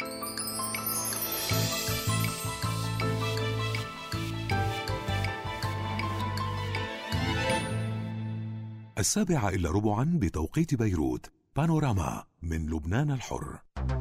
7:15 بتوقيت بيروت. بانوراما من لبنان الحر.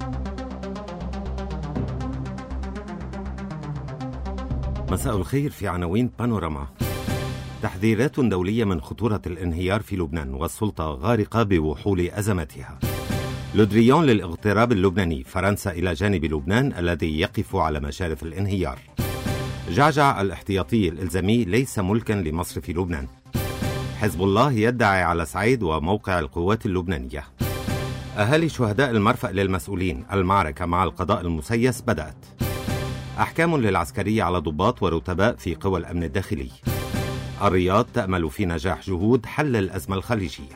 مساء الخير. في عناوين بانوراما: تحذيرات دولية من خطورة الانهيار في لبنان، والسلطة غارقة بوحول أزمتها. لودريون للاغتراب اللبناني: فرنسا إلى جانب لبنان الذي يقف على مشارف الانهيار. جعجع الاحتياطي الإلزامي ليس ملكا لمصر في لبنان. حزب الله يدعي على سعيد وموقع القوات اللبنانية. أهالي شهداء المرفأ للمسؤولين: المعركة مع القضاء المسيس بدأت. أحكام للعسكرية على ضباط ورتباء في قوى الأمن الداخلي. الرياض تأمل في نجاح جهود حل الأزمة الخليجية.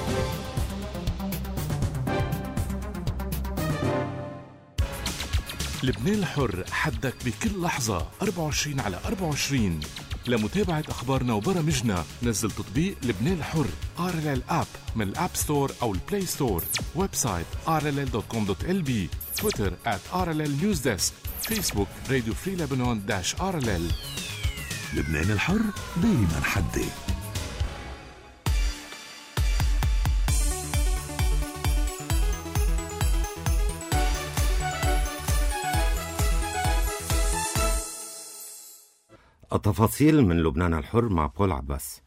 لبنان الحر، حدك بكل لحظة 24/24. لمتابعة أخبارنا وبرامجنا نزل تطبيق لبنان الحر RLL App من الأب ستور أو البلاي ستور. ويب سايت rll.com.lb. تويتر @RLL News Desk. فيسبوك راديو فري لبنان -RLL. لبنان الحر دايما حدي. التفاصيل من لبنان الحر مع بول عباس.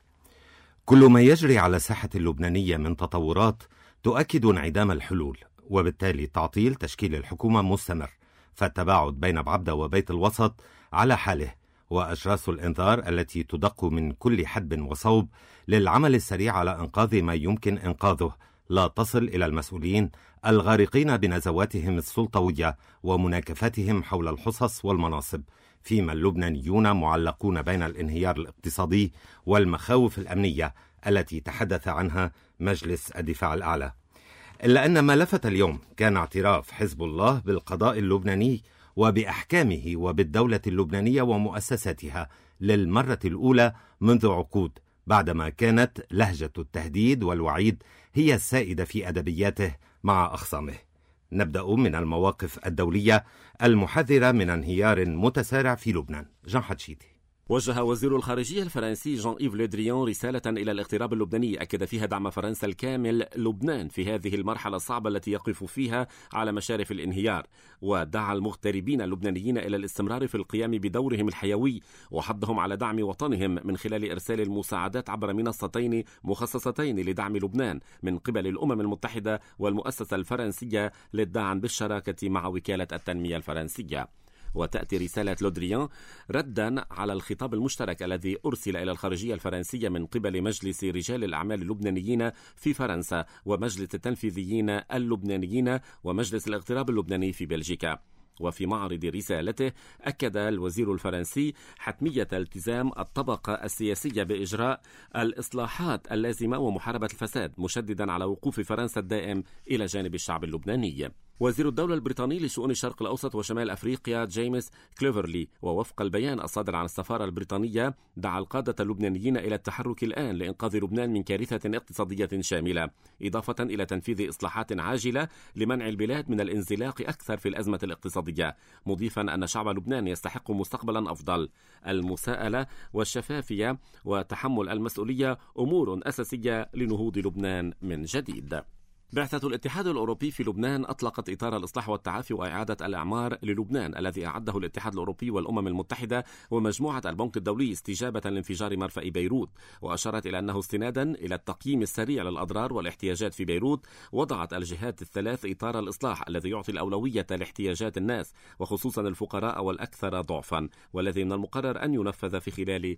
كل ما يجري على الساحة اللبنانية من تطورات تؤكد انعدام الحلول، وبالتالي تعطيل تشكيل الحكومة مستمر، فالتباعد بين بعبدة وبيت الوسط على حاله، وأجراس الإنذار التي تدق من كل حدب وصوب للعمل السريع على إنقاذ ما يمكن إنقاذه لا تصل إلى المسؤولين الغارقين بنزواتهم السلطوية ومناكفتهم حول الحصص والمناصب، فيما اللبنانيون معلقون بين الانهيار الاقتصادي والمخاوف الأمنية التي تحدث عنها مجلس الدفاع الأعلى. إلا أن ما لفت اليوم كان اعتراف حزب الله بالقضاء اللبناني وبأحكامه وبالدولة اللبنانية ومؤسساتها للمرة الأولى منذ عقود، بعدما كانت لهجة التهديد والوعيد هي السائدة في أدبياته مع أخصامه. نبدأ من المواقف الدولية المحذرة من انهيار متسارع في لبنان. جان حتشيتي. وجه وزير الخارجية الفرنسي جان إيف لودريون رسالة إلى الاغتراب اللبناني أكد فيها دعم فرنسا الكامل لبنان في هذه المرحلة الصعبة التي يقف فيها على مشارف الانهيار، ودعا المغتربين اللبنانيين إلى الاستمرار في القيام بدورهم الحيوي، وحضهم على دعم وطنهم من خلال إرسال المساعدات عبر منصتين مخصصتين لدعم لبنان من قبل الأمم المتحدة والمؤسسة الفرنسية للدعم بالشراكة مع وكالة التنمية الفرنسية. وتأتي رسالة لودريان ردا على الخطاب المشترك الذي أرسل إلى الخارجية الفرنسية من قبل مجلس رجال الأعمال اللبنانيين في فرنسا ومجلس التنفيذيين اللبنانيين ومجلس الاغتراب اللبناني في بلجيكا. وفي معرض رسالته أكد الوزير الفرنسي حتمية التزام الطبقة السياسية بإجراء الإصلاحات اللازمة ومحاربة الفساد، مشددا على وقوف فرنسا الدائم إلى جانب الشعب اللبناني. وزير الدولة البريطاني لشؤون الشرق الأوسط وشمال أفريقيا جيمس كليفرلي، ووفق البيان الصادر عن السفارة البريطانية، دعا القادة اللبنانيين إلى التحرك الآن لإنقاذ لبنان من كارثة اقتصادية شاملة، إضافة إلى تنفيذ إصلاحات عاجلة لمنع البلاد من الانزلاق أكثر في الأزمة الاقتصادية، مضيفا أن شعب لبنان يستحق مستقبلا أفضل. المساءلة والشفافية وتحمل المسؤولية أمور أساسية لنهوض لبنان من جديد. بعثة الاتحاد الأوروبي في لبنان أطلقت إطار الإصلاح والتعافي وإعادة الإعمار للبنان الذي أعده الاتحاد الأوروبي والأمم المتحدة ومجموعة البنك الدولي استجابة لانفجار مرفأ بيروت، وأشارت إلى أنه استنادا إلى التقييم السريع للأضرار والاحتياجات في بيروت، وضعت الجهات الثلاث إطار الإصلاح الذي يعطي الأولوية لاحتياجات الناس وخصوصا الفقراء والأكثر ضعفا، والذي من المقرر أن ينفذ في خلال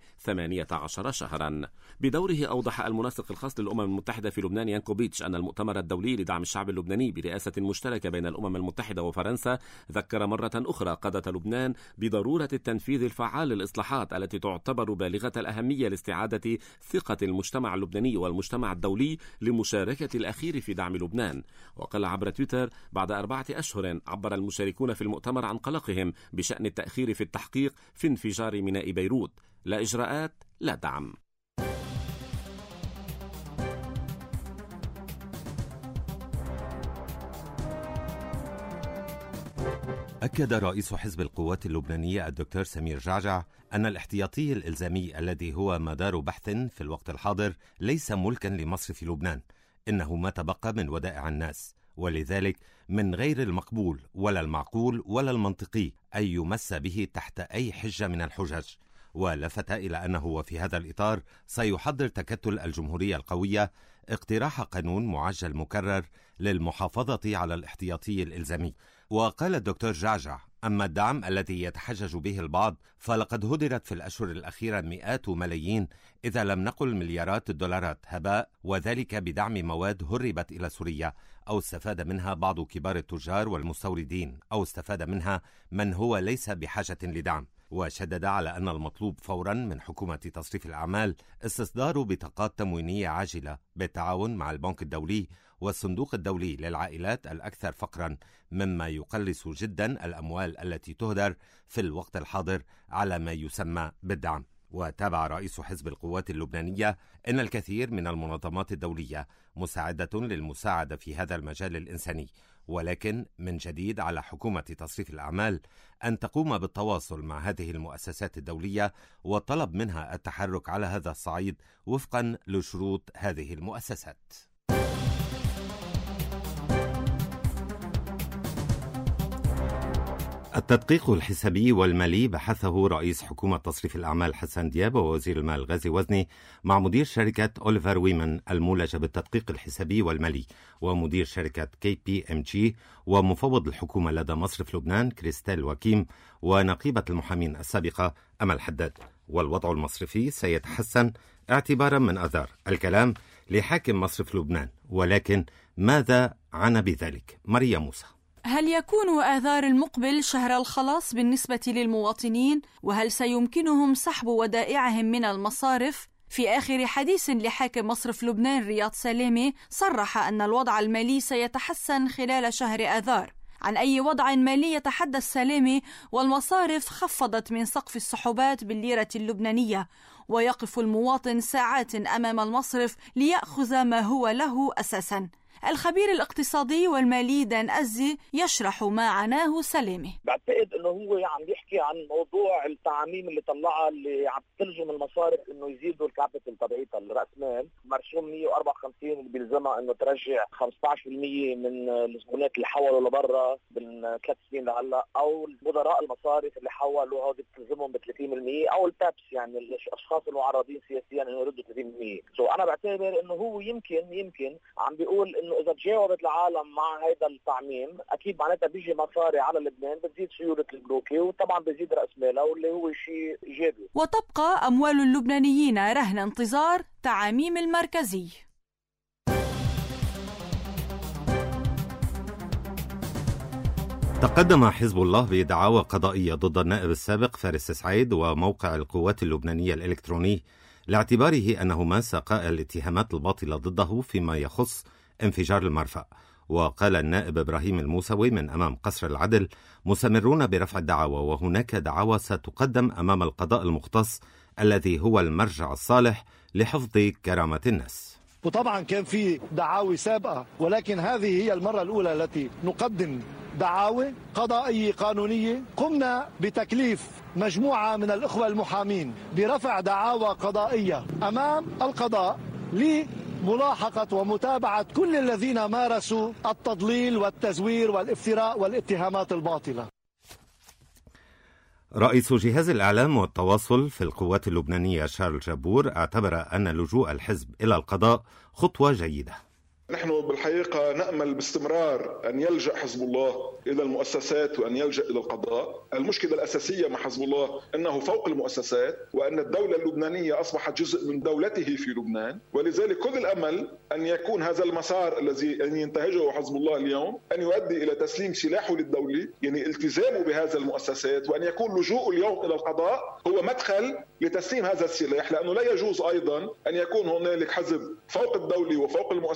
18 شهرا. بدوره أوضح المنسق الخاص للأمم المتحدة في لبنان يانكوفيتش أن المؤتمر الدولي لدعم الشعب اللبناني برئاسة مشتركة بين الأمم المتحدة وفرنسا ذكر مرة أخرى قادة لبنان بضرورة التنفيذ الفعال للإصلاحات التي تعتبر بالغة الأهمية لاستعادة ثقة المجتمع اللبناني والمجتمع الدولي لمشاركة الأخير في دعم لبنان. وقال عبر تويتر: بعد 4 أشهر عبر المشاركون في المؤتمر عن قلقهم بشأن التأخير في التحقيق في انفجار ميناء بيروت. لا إجراءات، لا دعم. أكد رئيس حزب القوات اللبنانية الدكتور سمير جعجع أن الاحتياطي الإلزامي الذي هو مدار بحث في الوقت الحاضر ليس ملكا لمصرف لبنان، إنه ما تبقى من ودائع الناس، ولذلك من غير المقبول ولا المعقول ولا المنطقي أن يمس به تحت أي حجة من الحجج. ولفت إلى أنه وفي هذا الإطار سيحضر تكتل الجمهورية القوية اقتراح قانون معجل مكرر للمحافظة على الاحتياطي الإلزامي. وقال الدكتور جعجع: أما الدعم الذي يتحجج به البعض فلقد هدرت في الأشهر الأخيرة مئات ملايين إذا لم نقل مليارات الدولارات هباء، وذلك بدعم مواد هربت إلى سوريا، أو استفاد منها بعض كبار التجار والمستوردين، أو استفاد منها من هو ليس بحاجة لدعم. وشدد على أن المطلوب فورا من حكومة تصريف الأعمال استصدار بطاقات تموينية عاجلة بالتعاون مع البنك الدولي والصندوق الدولي للعائلات الأكثر فقرا، مما يقلص جدا الأموال التي تهدر في الوقت الحاضر على ما يسمى بالدعم. وتابع رئيس حزب القوات اللبنانية أن الكثير من المنظمات الدولية مساعدة للمساعدة في هذا المجال الإنساني، ولكن من جديد على حكومة تصريف الأعمال أن تقوم بالتواصل مع هذه المؤسسات الدولية وطلب منها التحرك على هذا الصعيد وفقا لشروط هذه المؤسسات. التدقيق الحسابي والمالي بحثه رئيس حكومة تصريف الأعمال حسن دياب ووزير المال غازي وزني مع مدير شركة أوليفر ويمن المولجة بالتدقيق الحسابي والمالي ومدير شركة KPMG ومفوض الحكومة لدى مصرف لبنان كريستال وكيم ونقيبة المحامين السابقة أمل حداد. والوضع المصرفي سيتحسن اعتبارا من آذار الكلام لحاكم مصرف لبنان، ولكن ماذا عنى بذلك؟ ماريا موسى. هل يكون آذار المقبل شهر الخلاص بالنسبة للمواطنين؟ وهل سيمكنهم سحب ودائعهم من المصارف؟ في آخر حديث لحاكم مصرف لبنان رياض سلامة صرح أن الوضع المالي سيتحسن خلال شهر آذار. عن أي وضع مالي يتحدث سلامة والمصارف خفضت من سقف السحوبات بالليرة اللبنانية، ويقف المواطن ساعات أمام المصرف ليأخذ ما هو له أساساً؟ الخبير الاقتصادي والمالي دان أزي يشرح ما عناه سلامة. بعتقد انه هو عم يحكي عن موضوع التعميم اللي طلعها اللي عم تلزم المصارف انه يزيدوا الكابيتال تبعيتها الراس مال، مرسوم 154 اللي بيلزمها انه ترجع 15% من الزبونات اللي حولوا لبرا من 3 سنين لهلا، او مدراء المصارف اللي حولوا هذه بتلزمهم ب 30%، او البابس يعني الاشخاص المعرضين سياسيا انه يردوا 30%. انا بعتبر انه هو يمكن عم بيقول انه اذا تجاوبت العالم مع هذا التعميم اكيد معناتها بيجي مصاري على لبنان، بتزيد سيوله البنوك وطبعا بيزيد راس مالها واللي هو شيء ايجابي. وتبقى اموال اللبنانيين رهن انتظار تعاميم المركزي. تقدم حزب الله بدعاوى قضائية ضد النائب السابق فارس سعيد وموقع القوات اللبنانية الإلكتروني لاعتباره أنهما ساقا الاتهامات الباطلة ضده فيما يخص انفجار المرفأ. وقال النائب إبراهيم الموسوي من أمام قصر العدل: مستمرون برفع الدعاوى، وهناك دعاوى ستقدم أمام القضاء المختص الذي هو المرجع الصالح لحفظ كرامة الناس. وطبعا كان في دعاوي سابقة، ولكن هذه هي المرة الأولى التي نقدم دعاوى قضائية قانونية. قمنا بتكليف مجموعة من الإخوة المحامين برفع دعاوى قضائية أمام القضاء لملاحقة ومتابعة كل الذين مارسوا التضليل والتزوير والافتراء والاتهامات الباطلة. رئيس جهاز الإعلام والتواصل في القوات اللبنانية شارل جابور اعتبر أن لجوء الحزب إلى القضاء خطوة جيدة. نحن بالحقيقة نأمل باستمرار أن يلجأ حزب الله إلى المؤسسات وأن يلجأ إلى القضاء. المشكلة الأساسية مع حزب الله أنه فوق المؤسسات، وأن الدولة اللبنانية أصبحت جزء من دولته في لبنان، ولذلك كل الأمل أن يكون هذا المسار الذي أن ينتهجه حزب الله اليوم أن يؤدي إلى تسليم سلاحه للدولة، يعني التزامه بهذا المؤسسات، وأن يكون لجوءه اليوم إلى القضاء هو مدخل لتسليم هذا السلاح، لأنه لا يجوز أيضا أن يكون هنالك حزب فوق الدولة وفوق المؤسسات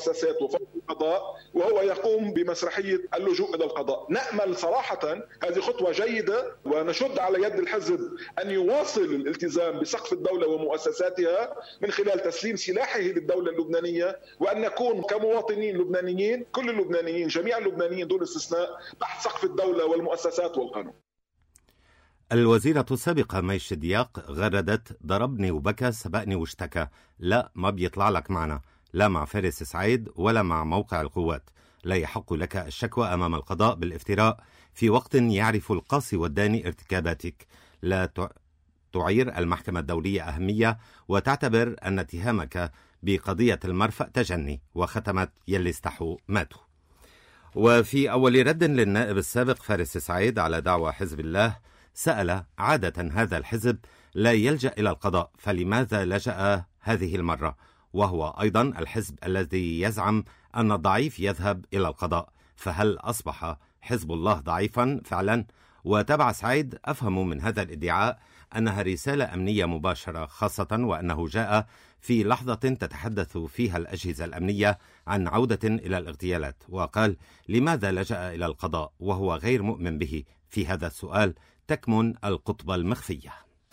وفوق القضاء، وهو يقوم بمسرحية اللجوء إلى القضاء. نأمل صراحة هذه خطوة جيدة، ونشد على يد الحزب أن يواصل الالتزام بسقف الدولة ومؤسساتها من خلال تسليم سلاحه للدولة اللبنانية، وأن نكون كمواطنين لبنانيين، كل اللبنانيين، جميع اللبنانيين دون استثناء، تحت سقف الدولة والمؤسسات والقانون. الوزيرة السابقة ميش دياق غردت: ضربني وبكى سبقني واشتكى. لا، ما بيطلع لك معنا، لا مع فارس سعيد ولا مع موقع القوات. لا يحق لك الشكوى أمام القضاء بالافتراء في وقت يعرف القاصي والداني ارتكاباتك. لا تعير المحكمة الدولية أهمية وتعتبر أن اتهامك بقضية المرفأ تجني، وختمت: يلي استحوا ماتوا. وفي أول رد للنائب السابق فارس سعيد على دعوى حزب الله، سأل: عادة هذا الحزب لا يلجأ إلى القضاء، فلماذا لجأ هذه المرة؟ وهو أيضا الحزب الذي يزعم أن الضعيف يذهب إلى القضاء، فهل أصبح حزب الله ضعيفا فعلا؟ وتبع سعيد: أفهم من هذا الادعاء أنها رسالة أمنية مباشرة، خاصة وأنه جاء في لحظة تتحدث فيها الأجهزة الأمنية عن عودة إلى الاغتيالات. وقال: لماذا لجأ إلى القضاء وهو غير مؤمن به؟ في هذا السؤال تكمن القطبة المخفية.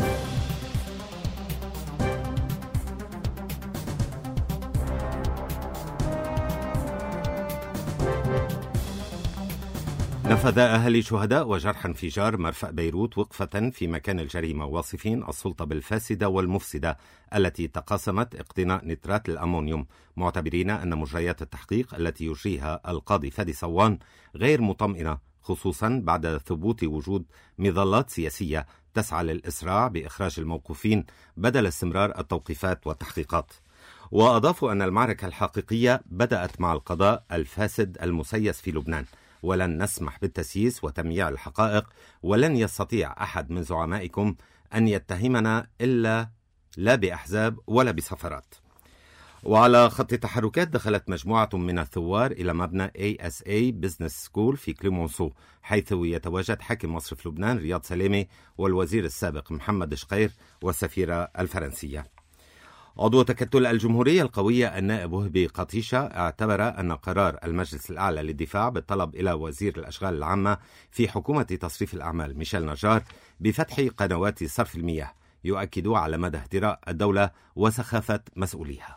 نفذ أهالي شهداء وجرحى انفجار مرفأ بيروت وقفة في مكان الجريمة، واصفين السلطة بالفاسدة والمفسدة التي تقاسمت اقتناء نترات الأمونيوم، معتبرين أن مجريات التحقيق التي يجريها القاضي فادي صوان غير مطمئنة، خصوصا بعد ثبوت وجود مظلات سياسية تسعى للإسراع بإخراج الموقوفين بدل استمرار التوقيفات والتحقيقات. وأضافوا أن المعركة الحقيقية بدأت مع القضاء الفاسد المسيس في لبنان، ولن نسمح بالتسييس وتمييع الحقائق، ولن يستطيع أحد من زعمائكم أن يتهمنا إلا لا بأحزاب ولا بسفرات. وعلى خط التحركات دخلت مجموعة من الثوار إلى مبنى ASA Business School في كليمونسو، حيث يتواجد حاكم مصرف لبنان رياض سلامة والوزير السابق محمد شقير والسفيرة الفرنسية. عضو تكتل الجمهورية القوية النائب وهبي قطيشة اعتبر أن قرار المجلس الأعلى للدفاع بالطلب إلى وزير الأشغال العامة في حكومة تصريف الأعمال ميشيل نجار بفتح قنوات صرف المياه يؤكد على مدى اهتراء الدولة وسخافة مسؤوليها.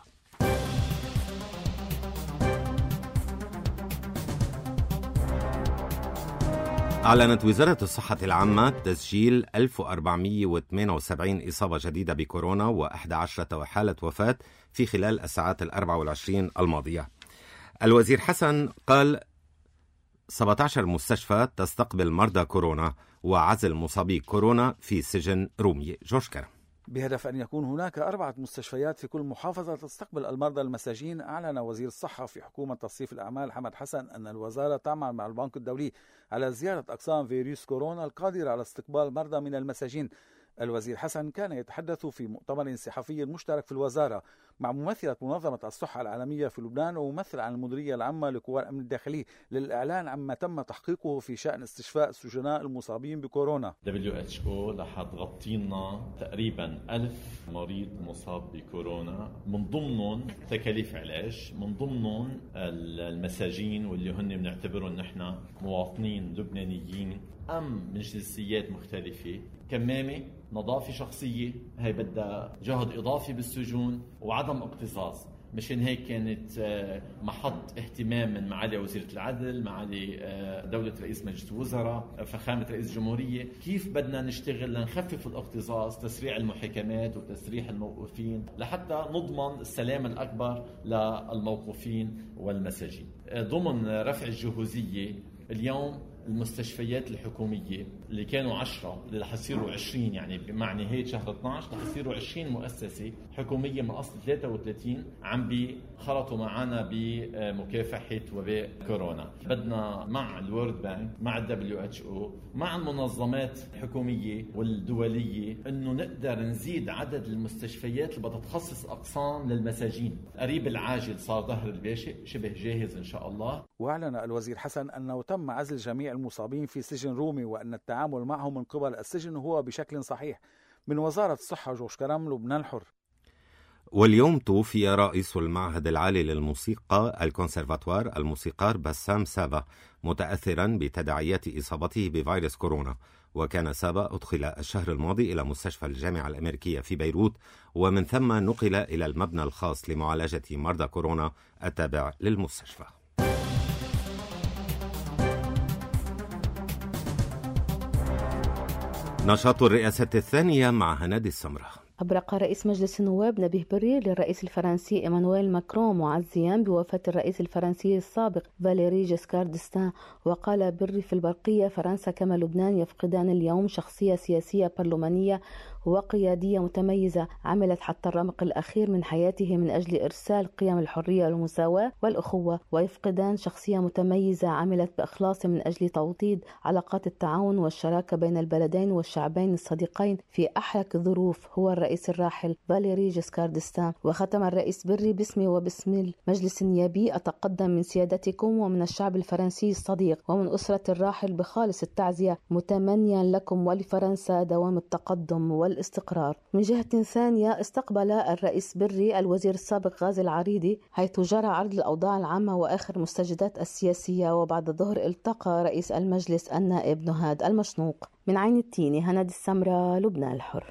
أعلنت وزارة الصحة العامة تسجيل 1478 إصابة جديدة بكورونا و11 حالة وفاة في خلال الساعات 24 الماضية. الوزير حسن قال 17 مستشفى تستقبل مرضى كورونا وعزل مصابي كورونا في سجن رومي. جورج كرم. بهدف أن يكون هناك 4 مستشفيات في كل محافظة تستقبل المرضى المساجين، أعلن وزير الصحة في حكومة تصريف الأعمال حمد حسن أن الوزارة تعمل مع البنك الدولي على زيارة أقسام فيروس كورونا القادرة على استقبال مرضى من المساجين. الوزير حسن كان يتحدث في مؤتمر صحفي مشترك في الوزارة مع ممثلة منظمة الصحة العالمية في لبنان وممثل عن المديرية العامة لقوى الأمن الداخلي للإعلان عما تم تحقيقه في شأن استشفاء السجناء المصابين بكورونا. WHO رح تغطي لنا تقريبا 1000 مريض مصاب بكورونا، من ضمنهم تكاليف علاج، من ضمنهم المساجين واللي هن بنعتبرهم نحن مواطنين لبنانيين أم من جنسيات مختلفة، كمامة، نظافة شخصية، هي بدها جهد إضافي بالسجون وعدم اكتظاظ. مشان هيك كانت محط اهتمام من معالي وزيرة العدل، معالي دولة رئيس مجلس الوزراء، فخامة رئيس الجمهورية، كيف بدنا نشتغل لنخفف الاكتظاظ، تسريع المحاكمات وتسريح الموقوفين لحتى نضمن السلام الأكبر للموقوفين والمساجين. ضمن رفع الجهوزية اليوم المستشفيات الحكومية اللي كانوا 10 اللي رح يصيروا 20، يعني مع نهاية شهر 12 رح يصيروا 20 مؤسسة حكومية من أصل 33 عم بيخرطوا معنا بمكافحة وباء كورونا. بدنا مع الورد بانك، مع WHO، مع المنظمات الحكومية والدولية إنه نقدر نزيد عدد المستشفيات اللي بدها تخصص أقسام للمساجين. قريب العاجل صار ظهر الباشئ شبه جاهز إن شاء الله. وأعلن الوزير حسن أنه تم عزل جميع المصابين في سجن رومي وأن التعامل معهم من قبل السجن هو بشكل صحيح. من وزارة الصحة جورج كرم، لبنان الحر. واليوم توفي رئيس المعهد العالي للموسيقى الكونسرفاتوار الموسيقار بسام سابا متأثرا بتداعيات إصابته بفيروس كورونا. وكان سابا أدخل الشهر الماضي إلى مستشفى الجامعة الأمريكية في بيروت، ومن ثم نقل إلى المبنى الخاص لمعالجة مرضى كورونا التابع للمستشفى. نشاط الرئاسة الثانية مع هنادي السمرة. أبرق رئيس مجلس النواب نبيه بري للرئيس الفرنسي إيمانويل ماكرون معزيا بوفاة الرئيس الفرنسي السابق فاليري جيسكار ديستان. وقال بري في البرقية: فرنسا كما لبنان يفقدان اليوم شخصية سياسية برلمانية وقيادية متميزة عملت حتى الرمق الأخير من حياته من أجل إرسال قيم الحرية والمساواة والأخوة، ويفقدان شخصية متميزة عملت بإخلاص من أجل توطيد علاقات التعاون والشراكة بين البلدين والشعبين الصديقين في أحرك الظروف هو الرئيس الراحل فاليري جيسكار ديستان. وختم الرئيس بري: باسمي وباسم المجلس النيابي أتقدم من سيادتكم ومن الشعب الفرنسي الصديق ومن أسرة الراحل بخالص التعزية، متمنيا لكم ولفرنسا دوام التقدم والاستقرار. من جهة ثانية، استقبل الرئيس بري الوزير السابق غازي العريضي حيث جرى عرض الأوضاع العامة وآخر المستجدات السياسية. وبعد الظهر التقى رئيس المجلس النائب نهاد المشنوق. من عين التيني، هنادي السمرة، لبنان الحر.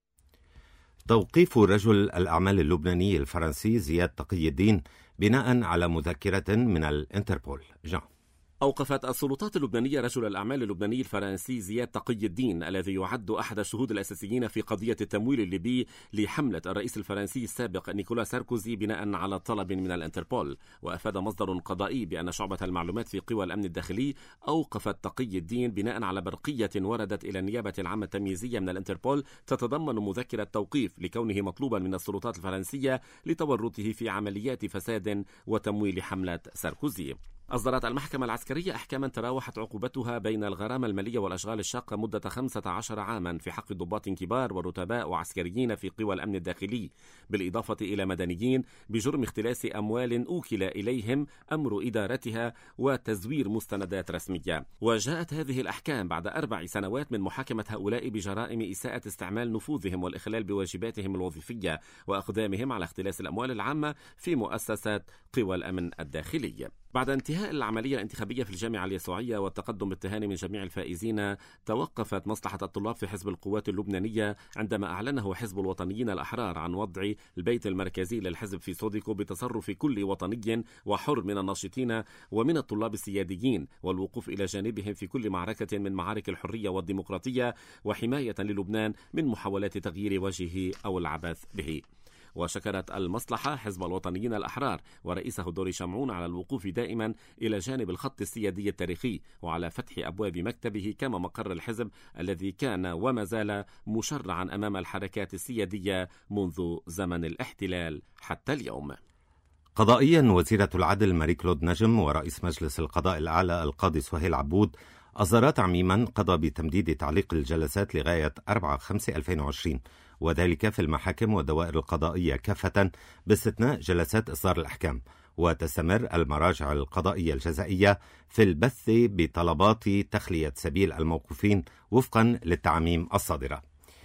توقيف رجل الأعمال اللبناني الفرنسي زياد تقي الدين بناء على مذكرة من الانتربول. جان. أوقفت السلطات اللبنانية رجل الأعمال اللبناني الفرنسي زياد تقي الدين الذي يعد أحد الشهود الأساسيين في قضية التمويل الليبي لحملة الرئيس الفرنسي السابق نيكولا ساركوزي بناء على طلب من الانتربول. وأفاد مصدر قضائي بأن شعبة المعلومات في قوى الأمن الداخلي أوقفت تقي الدين بناء على برقية وردت إلى النيابة العامة التمييزية من الانتربول تتضمن مذكرة توقيف لكونه مطلوبا من السلطات الفرنسية لتورطه في عمليات فساد وتمويل حملة ساركوزي. أصدرت المحكمة العسكرية أحكاما تراوحت عقوبتها بين الغرامة المالية والأشغال الشاقة مدة 15 عاما في حق ضباط كبار ورتباء وعسكريين في قوى الأمن الداخلي، بالإضافة إلى مدنيين بجرم اختلاس أموال أوكل إليهم أمر إدارتها وتزوير مستندات رسمية. وجاءت هذه الأحكام بعد 4 سنوات من محاكمة هؤلاء بجرائم إساءة استعمال نفوذهم والإخلال بواجباتهم الوظيفية وأقدامهم على اختلاس الأموال العامة في مؤسسات قوى الأمن الداخلي. بعد انتهاء العملية الانتخابية في الجامعة اليسوعية والتقدم بالتهاني من جميع الفائزين، توقفت مصلحة الطلاب في حزب القوات اللبنانية عندما أعلنه حزب الوطنيين الأحرار عن وضع البيت المركزي للحزب في سوديكو بتصرف كل وطني وحر من الناشطين ومن الطلاب السياديين، والوقوف إلى جانبهم في كل معركة من معارك الحرية والديمقراطية وحماية للبنان من محاولات تغيير وجهه أو العبث به. وشكرت المصلحة حزب الوطنيين الأحرار ورئيسه دوري شمعون على الوقوف دائما إلى جانب الخط السيادي التاريخي وعلى فتح أبواب مكتبه كما مقر الحزب الذي كان وما زال مشرعا أمام الحركات السيادية منذ زمن الاحتلال حتى اليوم. قضائيا، وزيرة العدل ماري كلود نجم ورئيس مجلس القضاء الأعلى القاضي سهيل عبود أصدرا تعميما قضى بتمديد تعليق الجلسات لغاية 4/5/2020، وذلك في المحاكم والدوائر القضائية كافة باستثناء جلسات إصدار الأحكام. وتستمر المراجع القضائية الجزائية في البث بطلبات تخلية سبيل الموقوفين وفقا للتعميم الصادرة.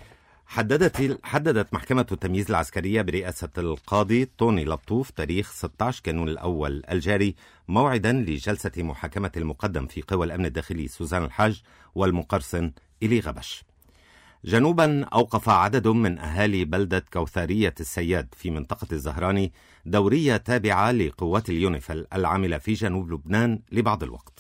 حددت محكمة التمييز العسكرية برئاسة القاضي طوني لطوف تاريخ 16 كانون الأول الجاري موعدا لجلسة محاكمة المقدم في قوى الأمن الداخلي سوزان الحاج والمقرصن إلي غبش. جنوبا، أوقف عدد من أهالي بلدة كوثارية السياد في منطقة الزهراني دورية تابعة لقوات اليونيفيل العاملة في جنوب لبنان لبعض الوقت.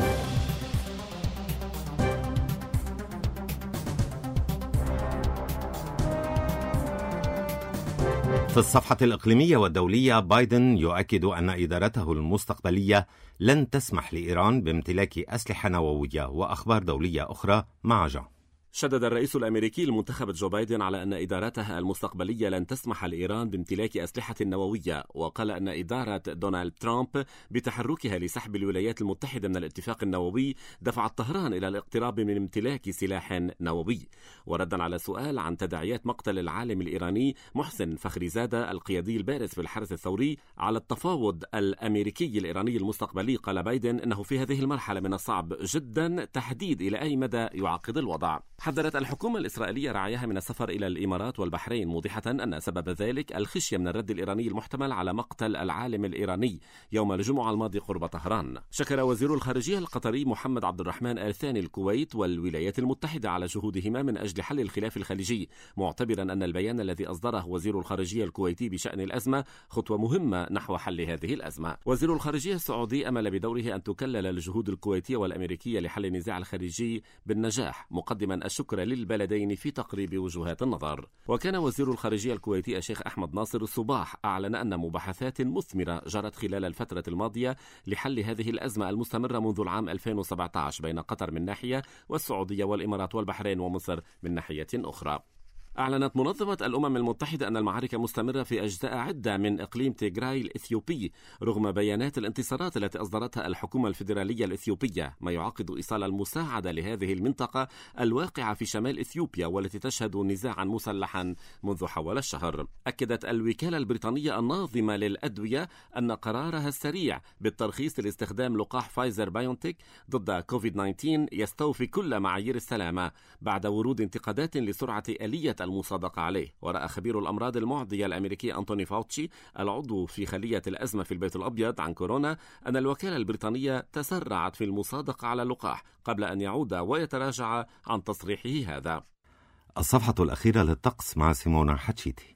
في الصفحة الإقليمية والدولية، بايدن يؤكد أن إدارته المستقبلية لن تسمح لإيران بامتلاك أسلحة نووية. وأخبار دولية أخرى مع جان. شدد الرئيس الأمريكي المنتخب جو بايدن على أن إدارتها المستقبلية لن تسمح لإيران بامتلاك أسلحة نووية، وقال أن إدارة دونالد ترامب بتحركها لسحب الولايات المتحدة من الاتفاق النووي دفعت طهران إلى الاقتراب من امتلاك سلاح نووي. وردا على سؤال عن تداعيات مقتل العالم الإيراني محسن فخريزادة القيادي البارز في الحرس الثوري على التفاوض الأمريكي الإيراني المستقبلي، قال بايدن أنه في هذه المرحلة من الصعب جدا تحديد إلى أي مدى يعقد الوضع. حذرت الحكومة الإسرائيلية رعاياها من السفر إلى الإمارات والبحرين، موضحة أن سبب ذلك الخشية من الرد الإيراني المحتمل على مقتل العالم الإيراني يوم الجمعة الماضي قرب طهران. شكر وزير الخارجية القطري محمد عبد الرحمن آل ثاني الكويت والولايات المتحدة على جهودهما من أجل حل الخلاف الخليجي، معتبرا أن البيان الذي أصدره وزير الخارجية الكويتي بشأن الأزمة خطوة مهمة نحو حل هذه الأزمة. وزير الخارجية السعودي أمل بدوره أن تكلل الجهود الكويتية والأمريكية لحل النزاع الخارجي بالنجاح، مقدما الشكر للبلدين في تقريب وجهات النظر. وكان وزير الخارجية الكويتي الشيخ أحمد ناصر الصباح أعلن أن مباحثات مثمرة جرت خلال الفترة الماضية لحل هذه الأزمة المستمرة منذ العام 2017 بين قطر من ناحية والسعودية والإمارات والبحرين ومصر من ناحية أخرى. أعلنت منظمة الأمم المتحدة أن المعارك مستمرة في أجزاء عدة من إقليم تيغراي الإثيوبي رغم بيانات الانتصارات التي أصدرتها الحكومة الفيدرالية الإثيوبية، ما يعقد إيصال المساعدة لهذه المنطقة الواقعة في شمال إثيوبيا والتي تشهد نزاعا مسلحا منذ حوالي الشهر. أكدت الوكالة البريطانية الناظمة للأدوية أن قرارها السريع بالترخيص لاستخدام لقاح فايزر بايونتيك ضد كوفيد-19 يستوفي كل معايير السلامة بعد ورود انتقادات لسرعة آلية المصادقة عليه. ورأى خبير الأمراض المعدية الأمريكي أنتوني فاوتشي العضو في خلية الأزمة في البيت الأبيض عن كورونا أن الوكالة البريطانية تسرعت في المصادقة على اللقاح قبل أن يعود ويتراجع عن تصريحه هذا. الصفحة الأخيرة للطقس مع سيمونا حتشيتي.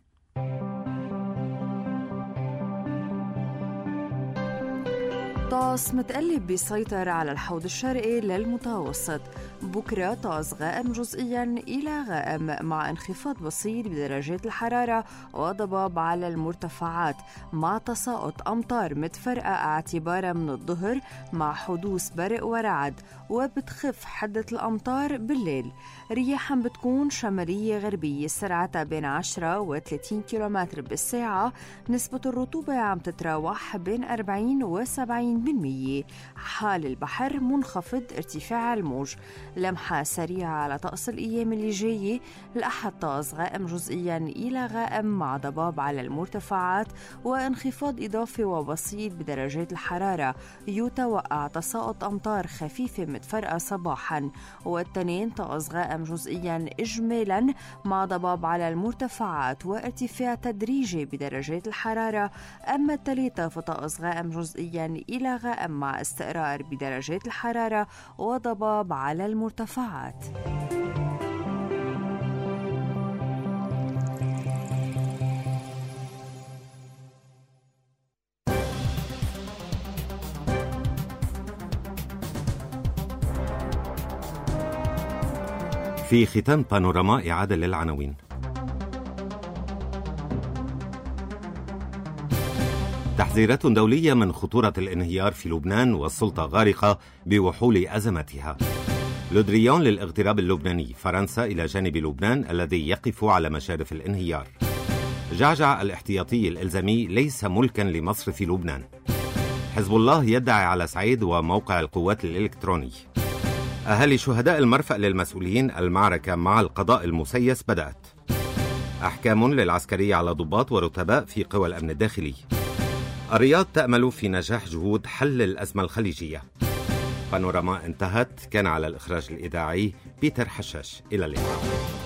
طقس متقلب بيسيطر على الحوض الشرقي للمتوسط. بكرة طقس غائم جزئيا إلى غائم مع انخفاض بسيط بدرجات الحرارة وضباب على المرتفعات مع تساقط أمطار متفرقة اعتبارا من الظهر مع حدوث برق ورعد، وبتخف حدة الأمطار بالليل. رياحا بتكون شمالية غربية سرعتها بين 10 و 30 كيلومتر بالساعة. نسبة الرطوبة عم تتراوح بين 40 و 70%. حال البحر منخفض ارتفاع الموج. لمحة سريعة على طقس الأيام اللي جاية. الأحد طقس غائم جزئيا إلى غائم مع ضباب على المرتفعات وانخفاض إضافي وبسيط بدرجات الحرارة. يتوقع تساقط أمطار خفيفة متفرقة صباحا. والتنين طقس غائم جزئيا إجمالا مع ضباب على المرتفعات وارتفاع تدريجي بدرجات الحرارة. أما الثلاثة فطقس غائم جزئيا إلى غائم مع استقرار بدرجات الحرارة وضباب على المرتفعات. في ختام بانوراما إعادة للعناوين. تحذيرات دولية من خطورة الانهيار في لبنان والسلطة غارقة بوحول أزمتها. لودريان للاغتراب اللبناني، فرنسا إلى جانب لبنان الذي يقف على مشارف الانهيار. جعجع الاحتياطي الإلزامي ليس ملكا لمصر في لبنان. حزب الله يدعي على سعيد وموقع القوات الإلكتروني. أهالي شهداء المرفأ للمسؤولين، المعركة مع القضاء المسيس بدأت. أحكام للعسكرية على ضباط ورتباء في قوى الأمن الداخلي. الرياض تأمل في نجاح جهود حل الأزمة الخليجية. بانوراما انتهت. كان على الإخراج الإذاعي بيتر حشاش. إلى اللقاء.